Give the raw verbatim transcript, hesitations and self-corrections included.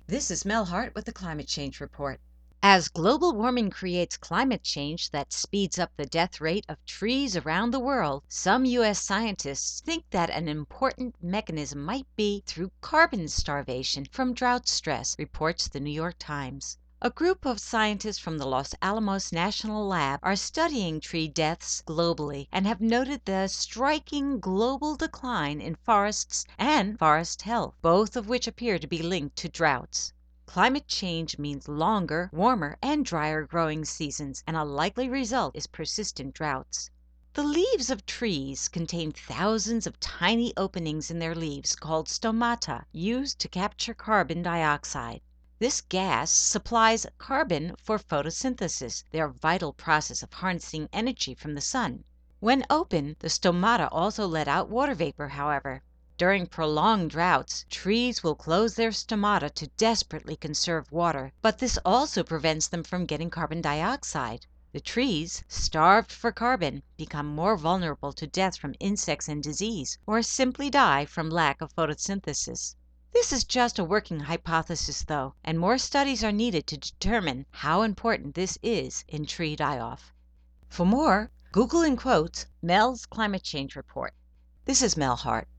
This is Mel Hart with the Climate Change Report. As global warming creates climate change that speeds up the death rate of trees around the world, some U S scientists think that an important mechanism might be through carbon starvation from drought stress, reports the New York Times. A group of scientists from the Los Alamos National Lab are studying tree deaths globally and have noted the striking global decline in forests and forest health, both of which appear to be linked to droughts. Climate change means longer, warmer, and drier growing seasons, and a likely result is persistent droughts. The leaves of trees contain thousands of tiny openings in their leaves called stomata, used to capture carbon dioxide. This gas supplies carbon for photosynthesis, their vital process of harnessing energy from the sun. When open, the stomata also let out water vapor, however. During prolonged droughts, trees will close their stomata to desperately conserve water, but this also prevents them from getting carbon dioxide. The trees, starved for carbon, become more vulnerable to death from insects and disease, or simply die from lack of photosynthesis. This is just a working hypothesis, though, and more studies are needed to determine how important this is in tree die-off. For more, Google in quotes Mel's Climate Change Report. This is Mel Hart.